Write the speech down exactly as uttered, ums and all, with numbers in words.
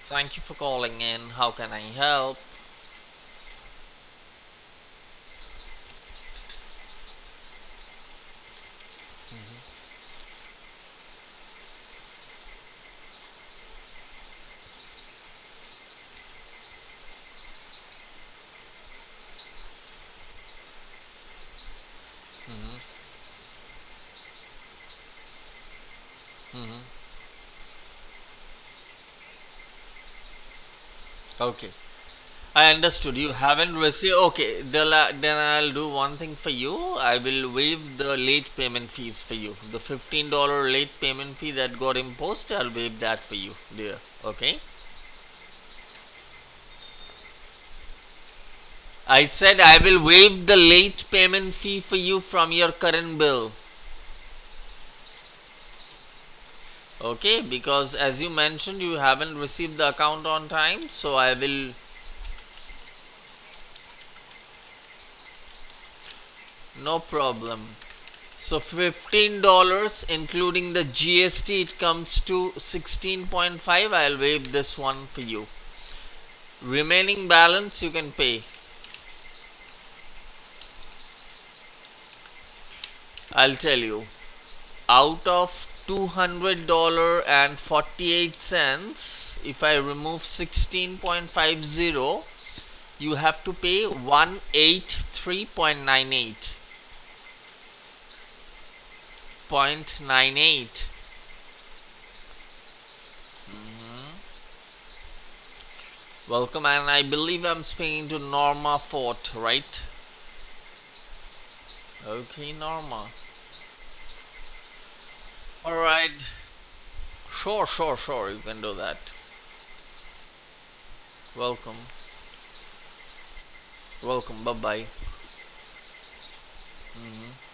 Thank you for calling in. How can I help? hmm hmm Okay, I understood. You haven't received. Okay, then I- then I'll do one thing for you. I will waive the late payment fees for you. The fifteen dollar late payment fee that got imposed, I'll waive that for you, dear. Okay. I said I will waive the late payment fee for you from your current bill. Okay, because as you mentioned, you haven't received the account on time, so I will. No problem. So fifteen dollars including the G S T, it comes to sixteen point five. I'll waive this one for you. Remaining balance you can pay. I'll tell you. Out of two hundred dollars and forty-eight cents, if I remove sixteen point five zero, you have to pay one hundred eighty-three point nine eight. Point nine eight. Welcome, and I believe I'm speaking to Norma Fort, right? Okay, Norma. All right. Sure, sure, sure. You can do that. Welcome. Welcome. Bye bye.